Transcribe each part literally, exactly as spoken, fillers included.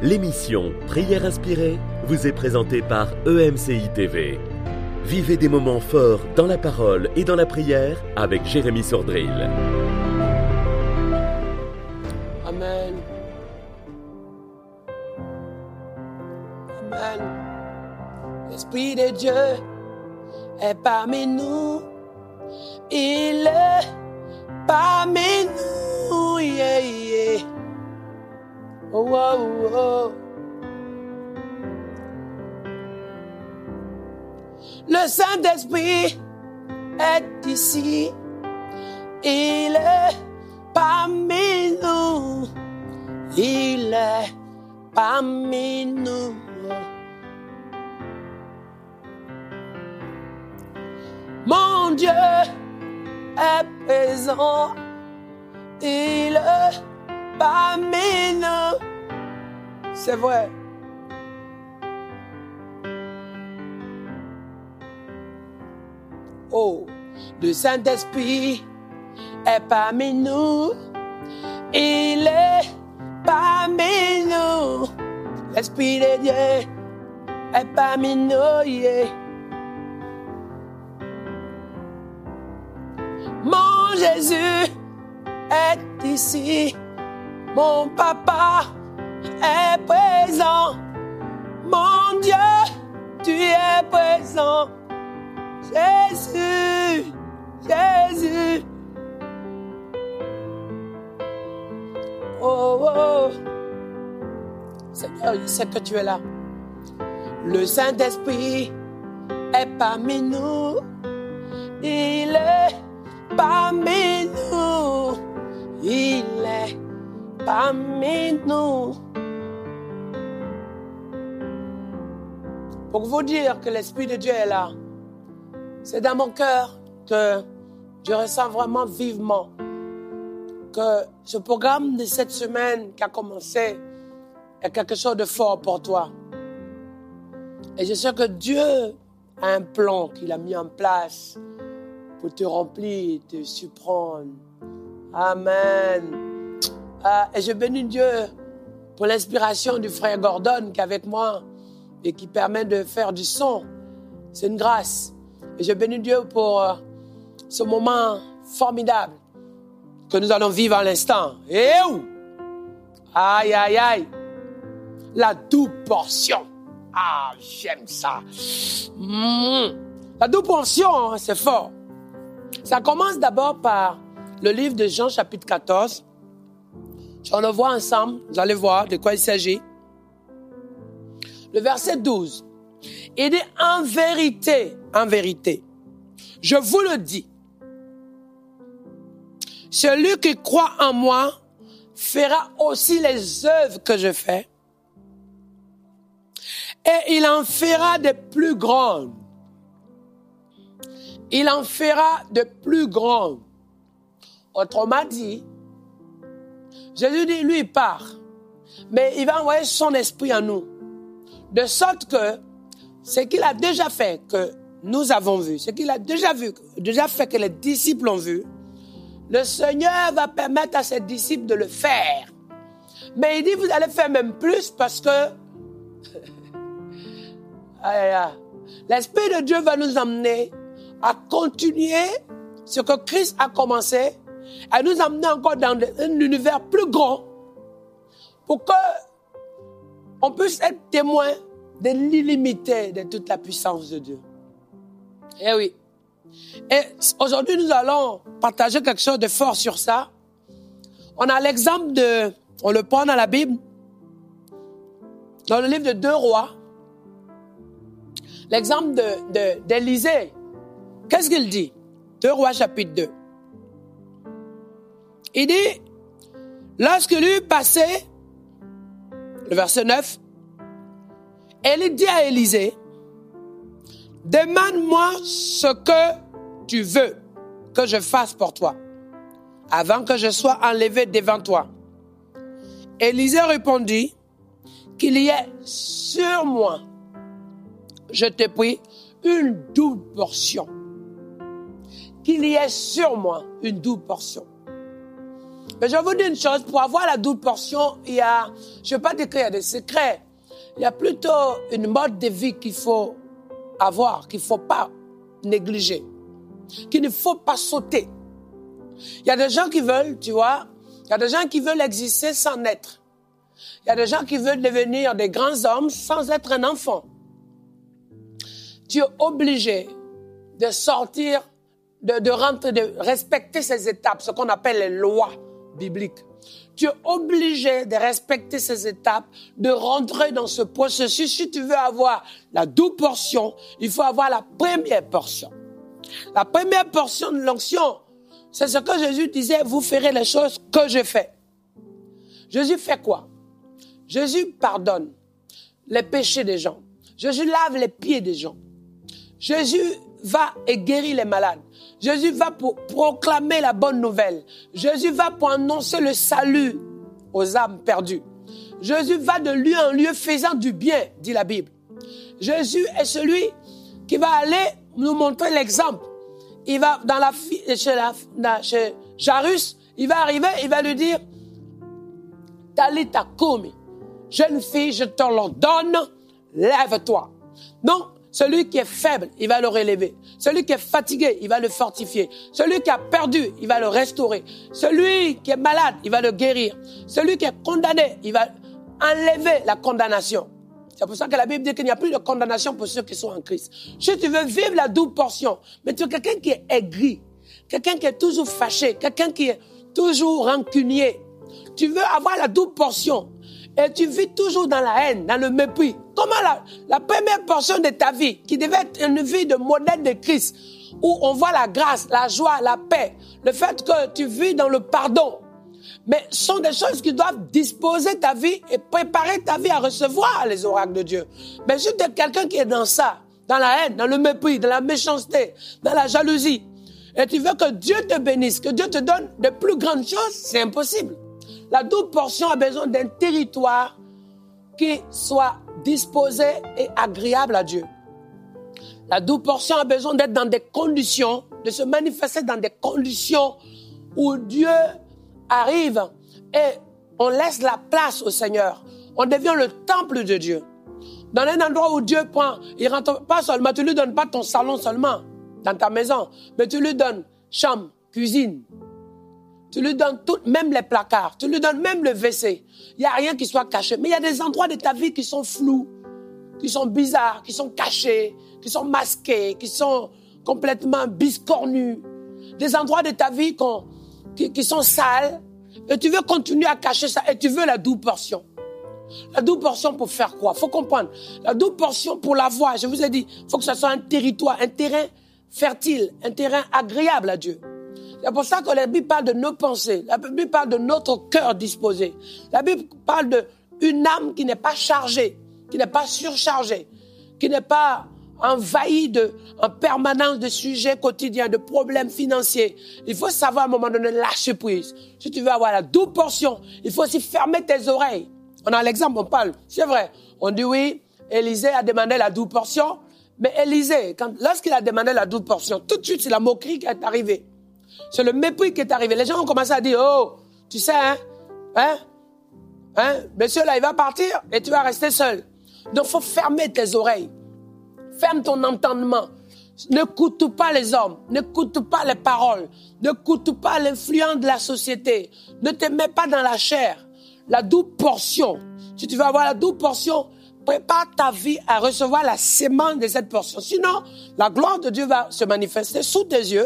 L'émission Prière inspirée vous est présentée par E M C I T V. Vivez des moments forts dans la parole et dans la prière avec Jérémy Sordrill. Amen. Amen. L'Esprit de Dieu est parmi nous. Il est parmi nous. Yeah, yeah. Oh, oh, oh. Le Saint-Esprit est ici. Il est parmi nous. Il est parmi nous. Mon Dieu est présent. Il est parmi nous. C'est vrai. Oh, le Saint-Esprit est parmi nous. Il est parmi nous. L'Esprit de Dieu est parmi nous. Yeah. Mon Jésus est ici. Mon Papa est présent. Mon Dieu, tu es présent. Jésus, Jésus. Oh, oh. Seigneur, je sais que tu es là. Le Saint-Esprit est parmi nous. Il est parmi nous. Il est parmi nous. Pour vous dire que l'Esprit de Dieu est là, c'est dans mon cœur que je ressens vraiment vivement que ce programme de cette semaine qui a commencé est quelque chose de fort pour toi. Et je sais que Dieu a un plan qu'il a mis en place pour te remplir, te surprendre. Amen. Ah, et je bénis Dieu pour l'inspiration du frère Gordon qui est avec moi et qui permet de faire du son. C'est une grâce. Et je bénis Dieu pour euh, ce moment formidable que nous allons vivre à l'instant. Et où? Aïe, aïe, aïe. La double portion. Ah, j'aime ça. Mmh. La double portion, hein, c'est fort. Ça commence d'abord par le livre de Jean, chapitre quatorze. On le voit ensemble. Vous allez voir de quoi il s'agit. Le verset douze. Il dit, en vérité, en vérité, je vous le dis, celui qui croit en moi fera aussi les œuvres que je fais, et il en fera de plus grandes. Il en fera de plus grandes. Autrement dit, Jésus dit, lui, il part, mais il va envoyer son esprit en nous, de sorte que ce qu'il a déjà fait, que nous avons vu, ce qu'il a déjà vu, déjà fait que les disciples ont vu, le Seigneur va permettre à ses disciples de le faire. Mais il dit, vous allez faire même plus parce que l'Esprit de Dieu va nous emmener à continuer ce que Christ a commencé, à nous emmener encore dans un univers plus grand pour que on puisse être témoin de l'illimité de toute la puissance de Dieu. Eh oui. Et aujourd'hui, nous allons partager quelque chose de fort sur ça. On a l'exemple de, on le prend dans la Bible, dans le livre de Deux Rois, l'exemple de, de, d'Élisée. Qu'est-ce qu'il dit? Deux Rois, chapitre deux. Il dit, lorsque lui passait, le verset neuf, elle dit à Élisée, demande-moi ce que tu veux que je fasse pour toi, avant que je sois enlevé devant toi. Élisée répondit, qu'il y ait sur moi, je te prie, une double portion. Qu'il y ait sur moi une double portion. Mais je vais vous dire une chose, pour avoir la double portion, il y a, je ne veux pas dire qu'il y a des secrets, il y a plutôt une mode de vie qu'il faut avoir, qu'il ne faut pas négliger, qu'il ne faut pas sauter. Il y a des gens qui veulent, tu vois, il y a des gens qui veulent exister sans naître. Il y a des gens qui veulent devenir des grands hommes sans être un enfant. Tu es obligé de sortir, de, de rentrer, de respecter ces étapes, ce qu'on appelle les lois bibliques. Tu es obligé de respecter ces étapes, de rentrer dans ce processus. Si tu veux avoir la double portion, il faut avoir la première portion. La première portion de l'onction, c'est ce que Jésus disait, vous ferez les choses que je fais. Jésus fait quoi? Jésus pardonne les péchés des gens. Jésus lave les pieds des gens. Jésus va et guérit les malades. Jésus va pour proclamer la bonne nouvelle. Jésus va pour annoncer le salut aux âmes perdues. Jésus va de lieu en lieu faisant du bien, dit la Bible. Jésus est celui qui va aller nous montrer l'exemple. Il va dans la chez, la, chez Jairus, il va arriver, il va lui dire Talita Koumi, jeune fille, je te l'ordonne, lève-toi. Donc, celui qui est faible, il va le relever. Celui qui est fatigué, il va le fortifier. Celui qui a perdu, il va le restaurer. Celui qui est malade, il va le guérir. Celui qui est condamné, il va enlever la condamnation. C'est pour ça que la Bible dit qu'il n'y a plus de condamnation pour ceux qui sont en Christ. Si tu veux vivre la double portion, mais tu es quelqu'un qui est aigri, quelqu'un qui est toujours fâché, quelqu'un qui est toujours rancunier, tu veux avoir la double portion et tu vis toujours dans la haine, dans le mépris. Comment la, la première portion de ta vie, qui devait être une vie de modèle de Christ, où on voit la grâce, la joie, la paix, le fait que tu vis dans le pardon, mais ce sont des choses qui doivent disposer ta vie et préparer ta vie à recevoir les oracles de Dieu. Mais si tu es quelqu'un qui est dans ça, dans la haine, dans le mépris, dans la méchanceté, dans la jalousie, et tu veux que Dieu te bénisse, que Dieu te donne de plus grandes choses, c'est impossible. La double portion a besoin d'un territoire qui soit disposé et agréable à Dieu. La double portion a besoin d'être dans des conditions, de se manifester dans des conditions où Dieu arrive et on laisse la place au Seigneur. On devient le temple de Dieu. Dans un endroit où Dieu prend, il rentre pas seulement, tu lui donnes pas ton salon seulement dans ta maison, mais tu lui donnes chambre, cuisine. Tu lui donnes tout, même les placards. Tu lui donnes même le W C. Il n'y a rien qui soit caché. Mais il y a des endroits de ta vie qui sont flous, qui sont bizarres, qui sont cachés, qui sont masqués, qui sont complètement biscornus. Des endroits de ta vie qu'on, qui, qui sont sales. Et tu veux continuer à cacher ça. Et tu veux la double portion. La double portion pour faire quoi? Il faut comprendre. La double portion pour l'avoir, je vous ai dit, il faut que ce soit un territoire, un terrain fertile, un terrain agréable à Dieu. C'est pour ça que la Bible parle de nos pensées. La Bible parle de notre cœur disposé. La Bible parle d'une âme qui n'est pas chargée, qui n'est pas surchargée, qui n'est pas envahie de, en permanence de sujets quotidiens, de problèmes financiers. Il faut savoir à un moment donné lâcher prise. Si tu veux avoir la double portion, il faut aussi fermer tes oreilles. On a l'exemple, on parle. C'est vrai. On dit oui, Élisée a demandé la double portion. Mais Élisée, quand, lorsqu'il a demandé la double portion, tout de suite, c'est la moquerie qui est arrivée. C'est le mépris qui est arrivé. Les gens ont commencé à dire, oh, tu sais, hein, hein, hein, monsieur là, il va partir et tu vas rester seul. Donc, il faut fermer tes oreilles. Ferme ton entendement. N'écoute pas les hommes. N'écoute pas les paroles. N'écoute pas l'influence de la société. Ne te mets pas dans la chair. La double portion. Si tu veux avoir la double portion, prépare ta vie à recevoir la sémence de cette portion. Sinon, la gloire de Dieu va se manifester sous tes yeux,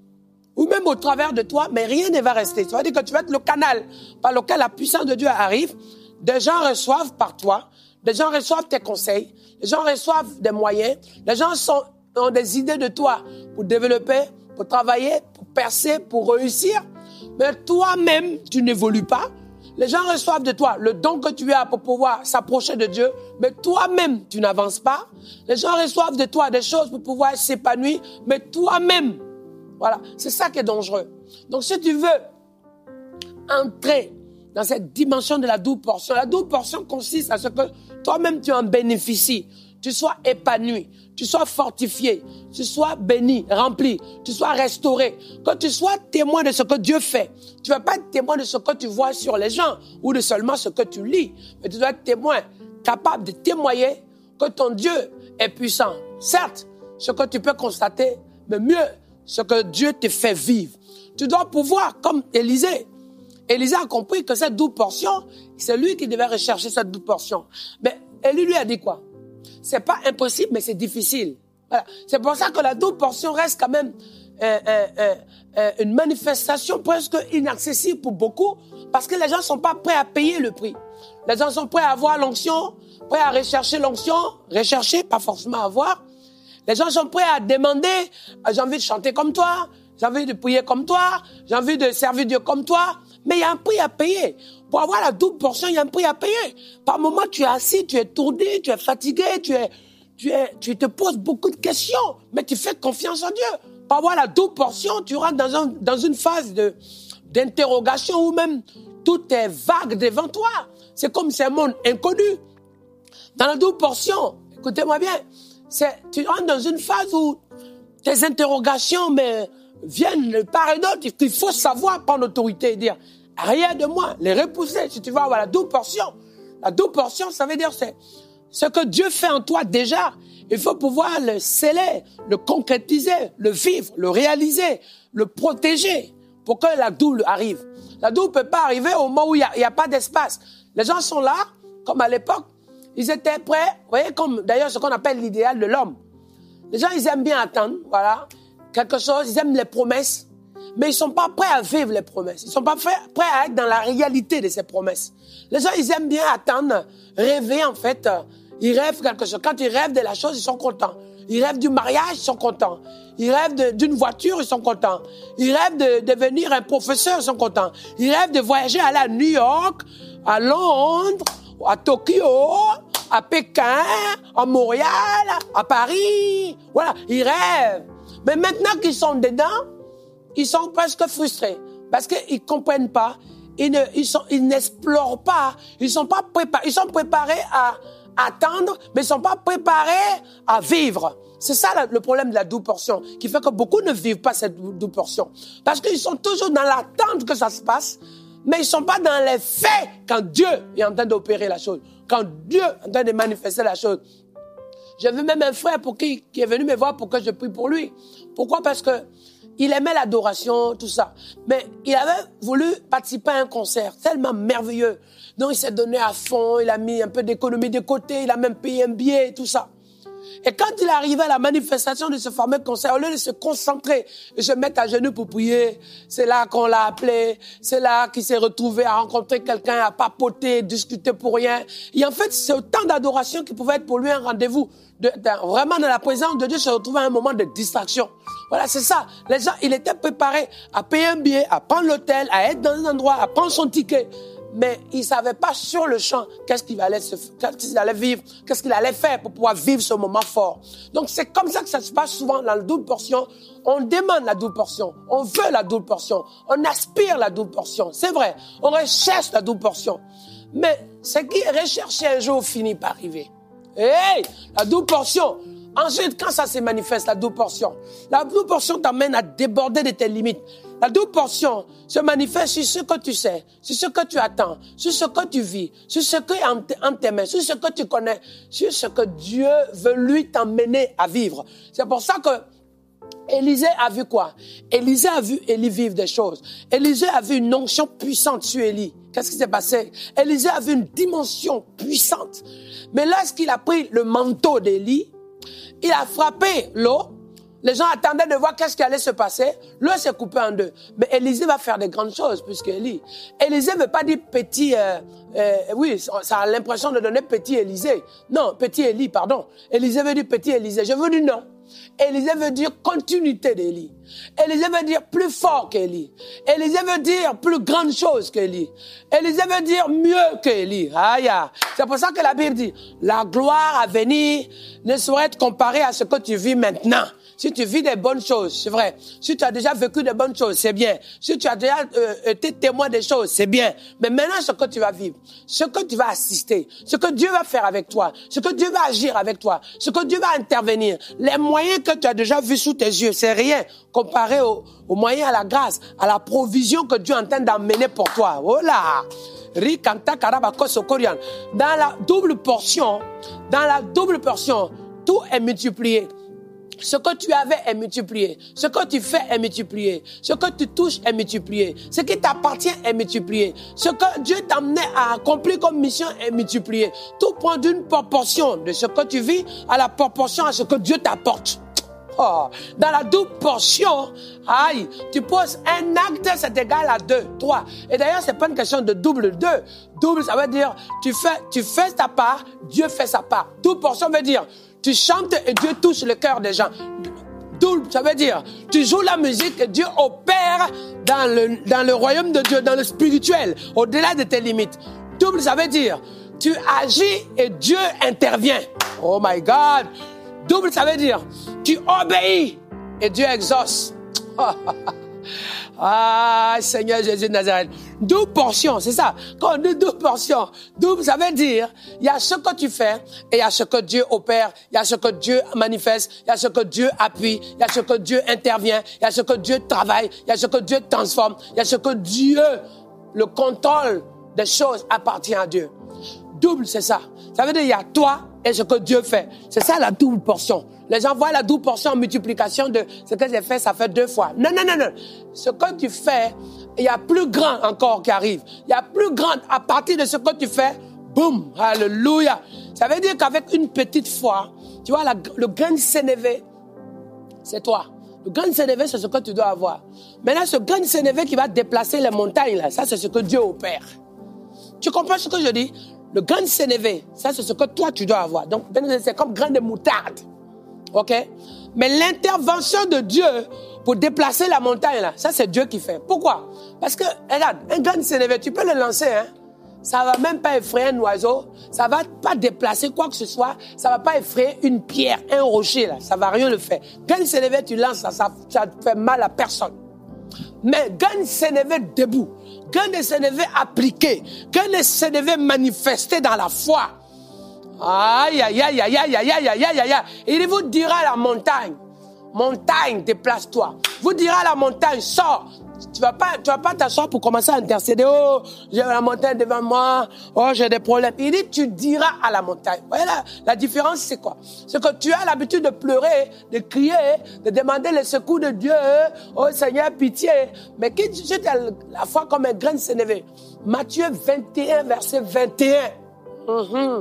ou même au travers de toi, mais rien ne va rester. Ça veut dire que tu vas être le canal par lequel la puissance de Dieu arrive. Des gens reçoivent par toi, des gens reçoivent tes conseils, les gens reçoivent des moyens, les gens sont, ont des idées de toi pour développer, pour travailler, pour percer, pour réussir. Mais toi-même, tu n'évolues pas. Les gens reçoivent de toi le don que tu as pour pouvoir s'approcher de Dieu, mais toi-même, tu n'avances pas. Les gens reçoivent de toi des choses pour pouvoir s'épanouir, mais toi-même, voilà, c'est ça qui est dangereux. Donc, si tu veux entrer dans cette dimension de la double portion, la double portion consiste à ce que toi-même, tu en bénéficies. Tu tu sois épanoui, tu sois fortifié, tu sois béni, rempli, tu sois restauré, que tu sois témoin de ce que Dieu fait. Tu ne vas pas être témoin de ce que tu vois sur les gens ou de seulement ce que tu lis, mais tu dois être témoin, capable de témoigner que ton Dieu est puissant. Certes, ce que tu peux constater, mais mieux, ce que Dieu te fait vivre. Tu dois pouvoir, comme Élisée. Élisée a compris que cette double portion, c'est lui qui devait rechercher cette double portion. Mais Élie lui a dit quoi? C'est pas impossible, mais c'est difficile. Voilà. C'est pour ça que la double portion reste quand même euh, euh, euh, euh, une manifestation presque inaccessible pour beaucoup, parce que les gens sont pas prêts à payer le prix. Les gens sont prêts à avoir l'onction, prêts à rechercher l'onction, rechercher, pas forcément avoir. Les gens sont prêts à demander, j'ai envie de chanter comme toi, j'ai envie de prier comme toi, j'ai envie de servir Dieu comme toi, mais il y a un prix à payer. Pour avoir la double portion, il y a un prix à payer. Par moment, tu es assis, tu es tourné, tu es fatigué, tu es, tu es, tu te poses beaucoup de questions, mais tu fais confiance en Dieu. Pour avoir la double portion, tu rentres dans, un, dans une phase de, d'interrogation où même tout est vague devant toi. C'est comme c'est un monde inconnu. Dans la double portion, écoutez-moi bien, c'est, tu rentres dans une phase où tes interrogations mais, viennent de part et d'autre. Il faut savoir prendre autorité et dire, rien de moi, les repousser. Si tu veux avoir la double portion, la double portion, ça veut dire c'est ce que Dieu fait en toi déjà. Il faut pouvoir le sceller, le concrétiser, le vivre, le réaliser, le protéger pour que la double arrive. La double ne peut pas arriver au moment où il n'y a, a pas d'espace. Les gens sont là, comme à l'époque, ils étaient prêts, vous voyez, comme d'ailleurs ce qu'on appelle l'idéal de l'homme. Les gens, ils aiment bien attendre, voilà, quelque chose, ils aiment les promesses, mais ils ne sont pas prêts à vivre les promesses. Ils ne sont pas prêts à être dans la réalité de ces promesses. Les gens, ils aiment bien attendre, rêver en fait. Ils rêvent quelque chose. Quand ils rêvent de la chose, ils sont contents. Ils rêvent du mariage, ils sont contents. Ils rêvent de, d'une voiture, ils sont contents. Ils rêvent de, de devenir un professeur, ils sont contents. Ils rêvent de voyager aller à New York, à Londres, à Tokyo, à Pékin, à Montréal, à Paris. Voilà, ils rêvent. Mais maintenant qu'ils sont dedans, ils sont presque frustrés parce qu'ils ne comprennent pas, ils, ne, ils, sont, ils n'explorent pas, ils sont pas préparés, ils sont préparés à attendre, mais ils ne sont pas préparés à vivre. C'est ça le problème de la double portion, qui fait que beaucoup ne vivent pas cette double portion. Parce qu'ils sont toujours dans l'attente que ça se passe, mais ils ne sont pas dans les faits quand Dieu est en train d'opérer la chose, quand Dieu est en train de manifester la chose. J'ai vu même un frère pour qui, qui est venu me voir pour que je prie pour lui. Pourquoi? Parce que il aimait l'adoration, tout ça. Mais il avait voulu participer à un concert tellement merveilleux. Donc il s'est donné à fond, il a mis un peu d'économie de côté, il a même payé un billet, tout ça. Et quand il est arrivé à la manifestation de ce fameux concert, au lieu de se concentrer et se mettre à genoux pour prier, c'est là qu'on l'a appelé, c'est là qu'il s'est retrouvé à rencontrer quelqu'un, à papoter, discuter pour rien. Et en fait, c'est autant d'adoration qui pouvait être pour lui un rendez-vous. De, de, vraiment dans la présence de Dieu, se retrouver à un moment de distraction. Voilà, c'est ça. Les gens, il était préparé à payer un billet, à prendre l'hôtel, à être dans un endroit, à prendre son ticket. Mais il ne savait pas sur le champ qu'est-ce qu'il allait, se, qu'est-ce qu'il allait vivre, qu'est-ce qu'il allait faire pour pouvoir vivre ce moment fort. Donc c'est comme ça que ça se passe souvent dans la double portion. On demande la double portion, on veut la double portion, on aspire la double portion. C'est vrai, on recherche la double portion. Mais ce qui est recherché un jour finit par arriver. Hey, la double portion. Ensuite, quand ça se manifeste, la double portion, la double portion t'amène à déborder de tes limites. La double portion se manifeste sur ce que tu sais, sur ce que tu attends, sur ce que tu vis, sur ce qui est en tes mains, sur ce que tu connais, sur ce que Dieu veut lui t'emmener à vivre. C'est pour ça que Élisée a vu quoi? Élisée a vu Élie vivre des choses. Élisée a vu une onction puissante sur Élie. Qu'est-ce qui s'est passé? Élisée a vu une dimension puissante. Mais lorsqu'il a pris le manteau d'Élie, il a frappé l'eau. Les gens attendaient de voir qu'est-ce qui allait se passer. L'eau s'est coupée en deux. Mais Élisée va faire des grandes choses, puisque Élie. Élisée ne veut pas dire petit, euh, euh, oui, ça a l'impression de donner petit Élisée. Non, petit Élie, pardon. Élisée veut dire petit Élisée. Je veux dire non. Élisée veut dire continuité d'Élie. Élisée veut dire plus fort qu'Élie. Élisée veut dire plus grande chose qu'Élie. Élisée veut dire mieux qu'Élie. Aïe. C'est pour ça que la Bible dit, la gloire à venir ne saurait être comparée à ce que tu vis maintenant. Si tu vis des bonnes choses, c'est vrai. Si tu as déjà vécu des bonnes choses, c'est bien. Si tu as déjà euh, été témoin des choses, c'est bien. Mais maintenant, ce que tu vas vivre, ce que tu vas assister, ce que Dieu va faire avec toi, ce que Dieu va agir avec toi, ce que Dieu va intervenir, les moyens que tu as déjà vus sous tes yeux, c'est rien comparé aux, aux moyens, à la grâce, à la provision que Dieu est en train d'emmener pour toi. Oh là! Dans la double portion, dans la double portion, tout est multiplié. Ce que tu avais est multiplié. Ce que tu fais est multiplié. Ce que tu touches est multiplié. Ce qui t'appartient est multiplié. Ce que Dieu t'amenait à accomplir comme mission est multiplié. Tout prend d'une proportion de ce que tu vis à la proportion à ce que Dieu t'apporte. Oh, dans la double portion, aïe, tu poses un acte, c'est égal à deux, trois. Et d'ailleurs, c'est pas une question de double, deux. Double, ça veut dire, tu fais, tu fais ta part, Dieu fait sa part. Double portion veut dire, tu chantes et Dieu touche le cœur des gens. Double, ça veut dire, tu joues la musique et Dieu opère dans le, dans le royaume de Dieu, dans le spirituel, au-delà de tes limites. Double, ça veut dire, tu agis et Dieu intervient. Oh my God. Double, ça veut dire, tu obéis et Dieu exauce. Ah, Seigneur Jésus de Nazareth. Double portion, c'est ça. Quand on dit double portion, double, ça veut dire, il y a ce que tu fais et il y a ce que Dieu opère, il y a ce que Dieu manifeste, il y a ce que Dieu appuie, il y a ce que Dieu intervient, il y a ce que Dieu travaille, il y a ce que Dieu transforme, il y a ce que Dieu, le contrôle des choses appartient à Dieu. Double, c'est ça. Ça veut dire, il y a toi et ce que Dieu fait. C'est ça la double portion. Les gens voient la double portion en multiplication de ce que j'ai fait, ça fait deux fois. Non, non, non, non. Ce que tu fais, il y a plus grand encore qui arrive. Il y a plus grand à partir de ce que tu fais. Boum, alléluia. Ça veut dire qu'avec une petite foi, tu vois, la, le grain de sénévé, c'est toi. Le grain de sénévé, c'est ce que tu dois avoir. Maintenant, ce grain de sénévé qui va déplacer les montagnes, là, ça, c'est ce que Dieu opère. Tu comprends ce que je dis? Le grain de sénévé, ça, c'est ce que toi, tu dois avoir. Donc, c'est comme grain de moutarde. OK? Mais l'intervention de Dieu pour déplacer la montagne, là, ça, c'est Dieu qui fait. Pourquoi? Parce que, regarde, un grain de sénévé, tu peux le lancer, hein? Ça va même pas effrayer un oiseau. Ça va pas déplacer quoi que ce soit. Ça va pas effrayer une pierre, un rocher, là. Ça va rien le faire. Grain de sénévé, tu lances, ça, ça, ça fait mal à personne. Mais grain de sénévé debout, grain de sénévé appliqué, grain de sénévé manifesté dans la foi. Aïe, aïe, aïe, aïe, aïe, aïe, aïe, aïe, aïe, aïe. Il vous dira à la montagne, montagne, déplace-toi. Vous dira à la montagne, sors. Tu vas pas, tu vas pas t'asseoir pour commencer à intercéder. Oh, j'ai la montagne devant moi. Oh, j'ai des problèmes. Il dit, tu diras à la montagne. Vous voyez la, la différence, c'est quoi? C'est que tu as l'habitude de pleurer, de crier, de demander le secours de Dieu. Oh, Seigneur, pitié. Mais qui tu as la foi comme un grain de sénévé? Matthieu vingt et un, verset vingt et un. Mm-hmm.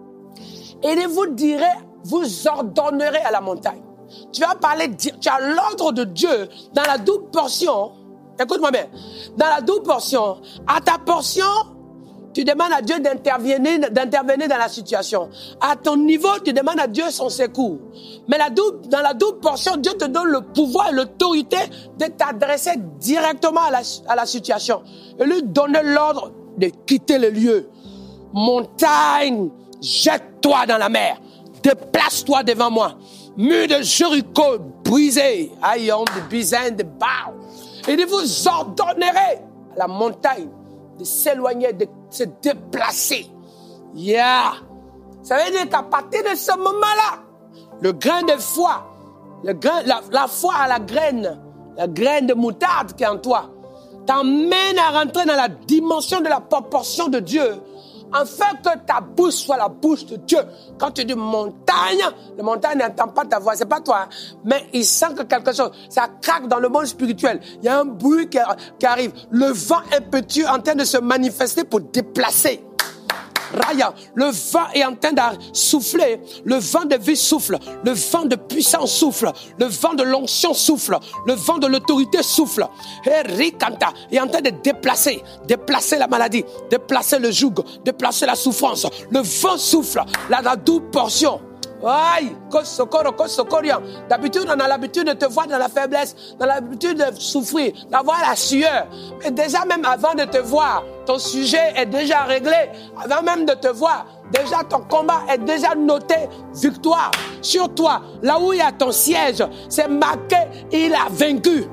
Et il vous dirait, vous ordonnerez à la montagne. Tu vas parler, tu as l'ordre de Dieu dans la double portion. Écoute-moi bien. Dans la double portion, à ta portion, tu demandes à Dieu d'intervenir, d'intervenir dans la situation. À ton niveau, tu demandes à Dieu son secours. Mais la double, dans la double portion, Dieu te donne le pouvoir et l'autorité de t'adresser directement à la, à la situation. Et lui donner l'ordre de quitter le lieu. Montagne, jette-toi dans la mer. Déplace-toi devant moi. Mur de Jéricho brisé. Aïe, de Bizin, de Bao. Il dit, vous ordonnerez à la montagne de s'éloigner, de se déplacer. Yeah. Ça veut dire qu'à partir de ce moment-là, le grain de foi, le grain, la, la foi à la graine, la graine de moutarde qui est en toi, t'emmène à rentrer dans la dimension de la proportion de Dieu, afin que ta bouche soit la bouche de Dieu. Quand tu dis montagne, le montagne n'entend pas ta voix, c'est pas toi, hein, mais il sent que quelque chose, ça craque dans le monde spirituel. Il y a un bruit qui, qui arrive. Le vent impétueux est en train de se manifester pour déplacer. Raya, le vent est en train de souffler, le vent de vie souffle, le vent de puissance souffle, le vent de l'onction souffle, le vent de l'autorité souffle. Et Rikanta est en train de déplacer, déplacer la maladie, déplacer le joug, déplacer la souffrance. Le vent souffle, là, la double portion. Aïe, d'habitude, on a l'habitude de te voir dans la faiblesse, dans l'habitude de souffrir, d'avoir la sueur. Mais déjà, même avant de te voir, ton sujet est déjà réglé. Avant même de te voir, déjà ton combat est déjà noté victoire sur toi. Là où il y a ton siège, c'est marqué, il a vaincu.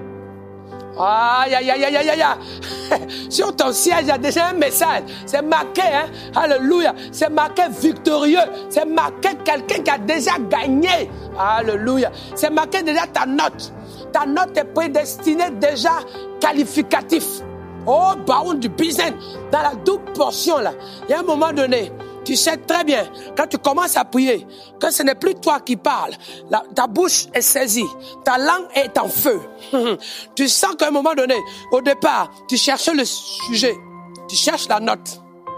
Aïe, aïe, aïe, aïe, aïe, aïe. Sur ton siège, il y a déjà un message. C'est marqué, hein. Alléluia. C'est marqué victorieux. C'est marqué quelqu'un qui a déjà gagné. Alléluia. C'est marqué déjà ta note. Ta note est prédestinée déjà qualificatif. Oh, baron du business. Dans la double portion, là, il y a un moment donné, tu sais très bien, quand tu commences à prier, que ce n'est plus toi qui parles. La, ta bouche est saisie. Ta langue est en feu. Tu sens qu'à un moment donné, au départ, tu cherches le sujet. Tu cherches la note.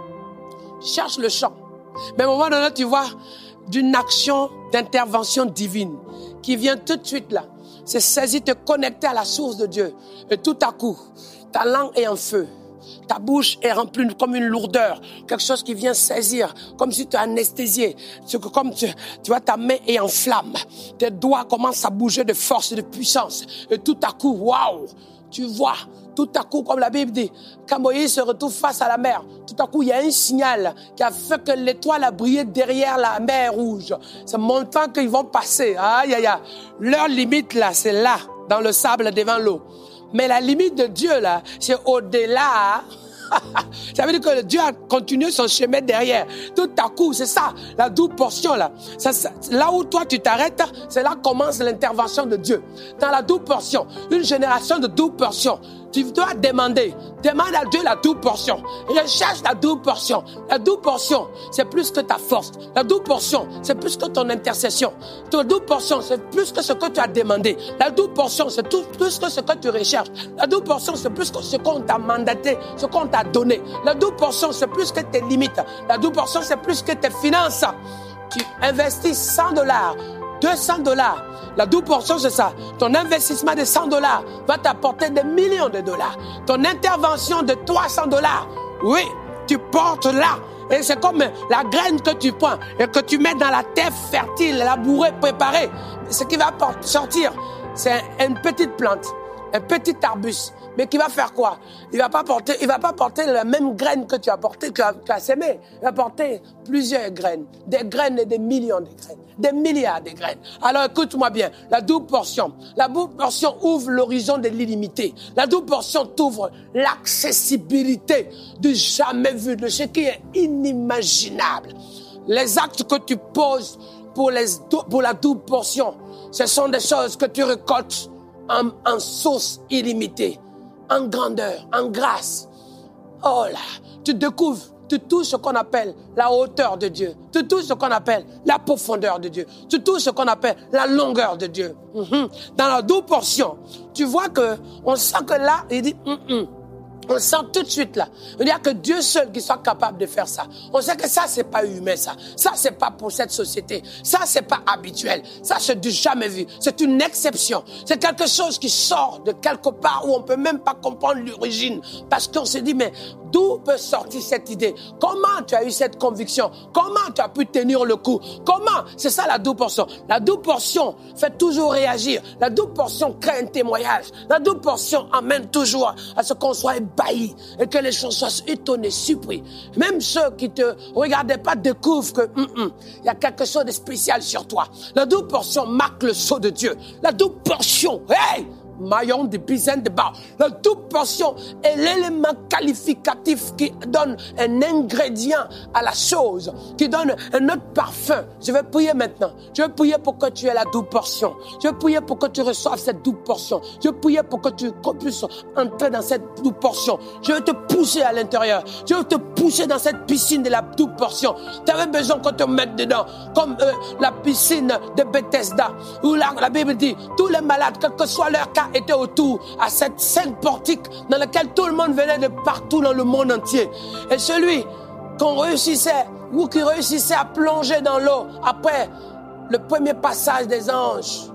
Tu cherches le chant. Mais à un moment donné, tu vois d'une action d'intervention divine qui vient tout de suite là. C'est saisir, te connecter à la source de Dieu. Et tout à coup, ta langue est en feu. Ta bouche est remplie comme une lourdeur, quelque chose qui vient saisir, comme si tu es anesthésié. C'est que comme tu, tu vois, ta main est en flamme. Tes doigts commencent à bouger de force et de puissance. Et tout à coup, waouh, tu vois, tout à coup, comme la Bible dit, quand Moïse se retrouve face à la mer, tout à coup, il y a un signal qui a fait que l'étoile a brillé derrière la mer rouge. C'est montrant qu'ils vont passer. Aïe, aïe, aïe. Leur limite, là, c'est là, dans le sable devant l'eau. Mais la limite de Dieu, là, c'est au-delà. Ça veut dire que Dieu a continué son chemin derrière. Tout à coup, c'est ça, la double portion, là. Ça, ça, là où toi, tu t'arrêtes, c'est là commence l'intervention de Dieu. Dans la double portion, une génération de double portion. Tu dois demander, demande à Dieu la double portion. Recherche la double portion. La double portion, c'est plus que ta force. La double portion, c'est plus que ton intercession. La double portion, c'est plus que ce que tu as demandé. La double portion, c'est tout, plus que ce que tu recherches. La double portion, c'est plus que ce qu'on t'a mandaté, ce qu'on t'a donné. La double portion, c'est plus que tes limites. La double portion, c'est plus que tes finances. Tu investis cent dollars, deux cents dollars. La double portion, c'est ça. Ton investissement de cent dollars va t'apporter des millions de dollars. Ton intervention de trois cents dollars, oui, tu portes là. Et c'est comme la graine que tu prends et que tu mets dans la terre fertile, labourée, préparée. Ce qui va sortir, c'est une petite plante, un petit arbuste. Mais qui va faire quoi? Il va pas porter, il va pas porter la même graine que tu as porté, que tu as, tu as semé. Il va porter plusieurs graines, des graines et des millions de graines, des milliards de graines. Alors écoute-moi bien, la double portion, la double portion ouvre l'horizon de l'illimité. La double portion t'ouvre l'accessibilité du jamais vu, de ce qui est inimaginable. Les actes que tu poses pour les, pour la double portion, ce sont des choses que tu récoltes en, en source illimitée. En grandeur, en grâce. Oh là, tu découvres, tu touches ce qu'on appelle la hauteur de Dieu. Tu touches ce qu'on appelle la profondeur de Dieu. Tu touches ce qu'on appelle la longueur de Dieu. Mm-hmm. Dans la double portion, tu vois que, on sent que là, il dit, mm-mm. On sent tout de suite là. Il n'y a que Dieu seul qui soit capable de faire ça. On sait que ça, c'est pas humain, ça. Ça, c'est pas pour cette société. Ça, c'est pas habituel. Ça, c'est du jamais vu. C'est une exception. C'est quelque chose qui sort de quelque part où on peut même pas comprendre l'origine. Parce qu'on se dit, mais d'où peut sortir cette idée? Comment tu as eu cette conviction? Comment tu as pu tenir le coup? Comment? C'est ça la double portion. La double portion fait toujours réagir. La double portion crée un témoignage. La double portion amène toujours à ce qu'on soit ébahi et que les gens soient étonnés, surpris. Même ceux qui te regardaient pas découvrent que il mm, mm, y a quelque chose de spécial sur toi. La double portion marque le sceau de Dieu. La double portion, hey! Maillon de dizaines de bas. La double portion est l'élément qualificatif qui donne un ingrédient à la chose, qui donne un autre parfum. Je vais prier maintenant. Je vais prier pour que tu aies la double portion. Je vais prier pour que tu reçoives cette double portion. Je vais prier pour que tu puisses entrer dans cette double portion. Je vais te pousser à l'intérieur. Je vais te pousser dans cette piscine de la double portion. Tu avais besoin qu'on te mette dedans, comme euh, la piscine de Bethesda, où la, la Bible dit, tous les malades, quel que soit leur cas, étaient autour à cette scène portique dans laquelle tout le monde venait de partout dans le monde entier. Et celui qu'on réussissait ou qui réussissait à plonger dans l'eau après le premier passage des anges,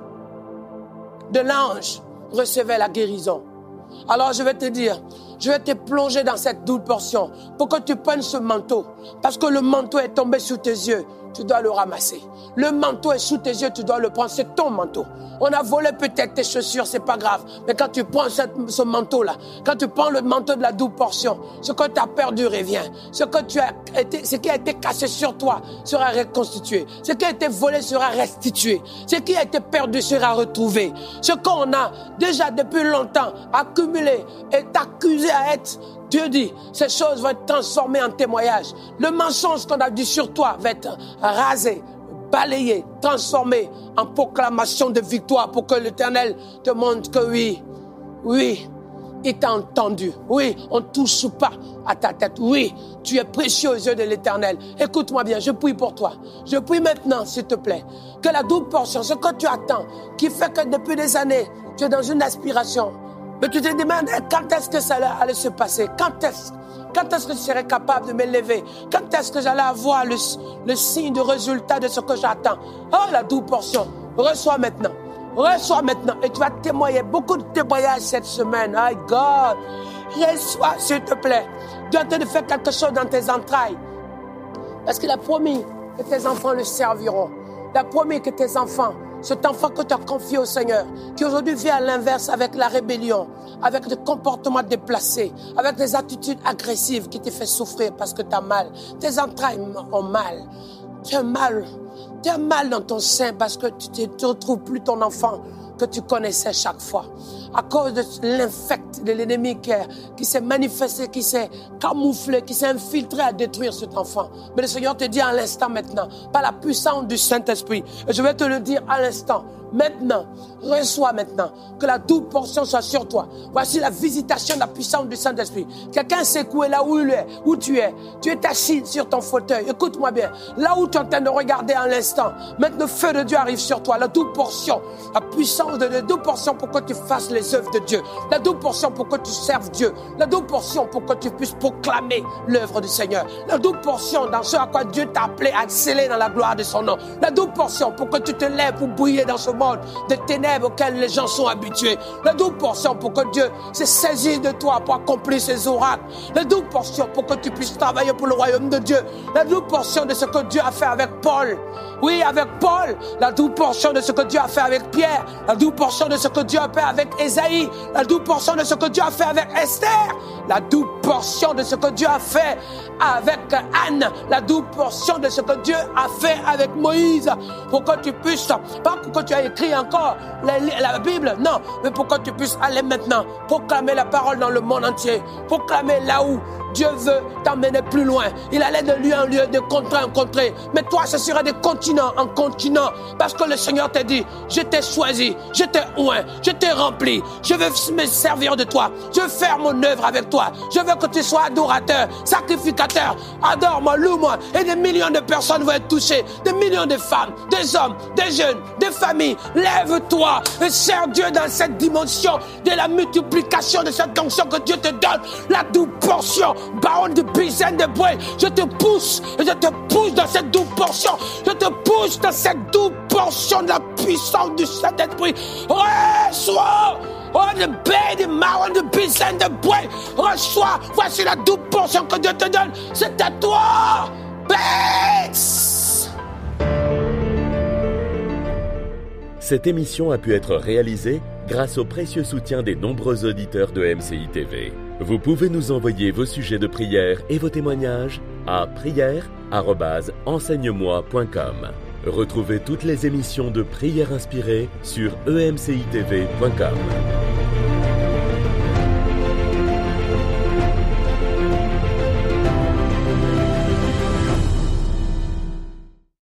de l'ange, recevait la guérison. Alors je vais te dire, je vais te plonger dans cette double portion pour que tu prennes ce manteau. Parce que le manteau est tombé sous tes yeux. tu dois le ramasser. Le manteau est sous tes yeux, tu dois le prendre. C'est ton manteau. On a volé peut-être tes chaussures, c'est pas grave. Mais quand tu prends cette, ce manteau-là, quand tu prends le manteau de la double portion, ce que tu as perdu revient. Ce, que tu as été, ce qui a été caché sur toi sera reconstitué. Ce qui a été volé sera restitué. Ce qui a été perdu sera retrouvé. Ce qu'on a déjà depuis longtemps accumulé est accusé à être, Dieu dit, ces choses vont être transformées en témoignage. Le mensonge qu'on a dit sur toi va être rasé, balayé, transformé en proclamation de victoire pour que l'Éternel te montre que oui, oui, il t'a entendu. Oui, on ne touche pas à ta tête. Oui, tu es précieux aux yeux de l'Éternel. Écoute-moi bien, je prie pour toi. Je prie maintenant, s'il te plaît, que la double portion, ce que tu attends, qui fait que depuis des années, tu es dans une aspiration, mais tu te demandes quand est-ce que ça allait se passer, quand est-ce Quand est-ce que je serai capable de me lever? Quand est-ce que j'allais avoir le, le signe de résultat de ce que j'attends? Oh, la double portion. Reçois maintenant. Reçois maintenant. Et tu vas témoigner. Beaucoup de témoignages cette semaine. My God. Reçois, s'il te plaît. Dieu est en train de faire quelque chose dans tes entrailles. Parce qu'il a promis que tes enfants le serviront. Il a promis que tes enfants, cet enfant que tu as confié au Seigneur, qui aujourd'hui vit à l'inverse avec la rébellion, avec des comportements déplacés, avec des attitudes agressives qui te font souffrir parce que tu as mal. Tes entrailles ont mal. Tu as mal. Tu as mal dans ton sein parce que tu ne retrouves plus ton enfant que tu connaissais chaque fois. À cause de l'infect de l'ennemi qui, qui s'est manifesté, qui s'est camouflé, qui s'est infiltré à détruire cet enfant. Mais le Seigneur te dit à l'instant maintenant, par la puissance du Saint-Esprit, et je vais te le dire à l'instant, maintenant, reçois maintenant, que la double portion soit sur toi. Voici la visitation de la puissance du Saint-Esprit. Quelqu'un secoué là où il est, où tu es. Tu es assis sur ton fauteuil. Écoute-moi bien. Là où tu es en train de regarder à l'instant, maintenant le feu de Dieu arrive sur toi. La double portion, la puissance de la double portion pour que tu fasses les œuvres de Dieu. La double portion pour que tu serves Dieu. La double portion pour que tu puisses proclamer l'œuvre du Seigneur. La double portion dans ce à quoi Dieu t'a appelé à exceller dans la gloire de son nom. La double portion pour que tu te lèves pour briller dans ce monde de ténèbres auxquelles les gens sont habitués. La double portion pour que Dieu se saisisse de toi pour accomplir ses oracles. La double portion pour que tu puisses travailler pour le royaume de Dieu. La double portion de ce que Dieu a fait avec Paul. Oui, avec Paul. La double portion de ce que Dieu a fait avec Pierre. La double portion de ce que Dieu a fait avec Ésaïe. La double portion de ce que Dieu a fait avec Esther. La double portion de ce que Dieu a fait avec Anne. La double portion de ce que Dieu a fait avec Moïse. Pour que tu puisses, pas pour que tu aies écrit encore la, la Bible, non, mais pour que tu puisses aller maintenant proclamer la parole dans le monde entier. Proclamer là où Dieu veut t'emmener plus loin. Il allait de lieu en lieu, de contrée en contrée. Mais toi, ce sera de continent en continent. Parce que le Seigneur t'a dit, je t'ai choisi, je t'ai oint, je t'ai rempli. Je veux me servir de toi. Je veux faire mon œuvre avec toi. Je veux que tu sois adorateur, sacrificateur. Adore-moi, loue-moi. Et des millions de personnes vont être touchées. Des millions de femmes, des hommes, des jeunes, des familles. Lève-toi et sers Dieu dans cette dimension de la multiplication de cette onction que Dieu te donne. La double portion. Baron de bizaines de bruit, je te pousse et je te pousse dans cette double portion. Je te pousse dans cette double portion de la puissance du Saint-Esprit. Reçois, oh de baie, de marron, de bizaines de bruit. Reçois, voici la double portion que Dieu te donne. C'est à toi. Baisse. Cette émission a pu être réalisée grâce au précieux soutien des nombreux auditeurs de M C I T V. Vous pouvez nous envoyer vos sujets de prière et vos témoignages à prière arobase enseigne moi point com. Retrouvez toutes les émissions de Prière Inspirée sur e m c i t v point com.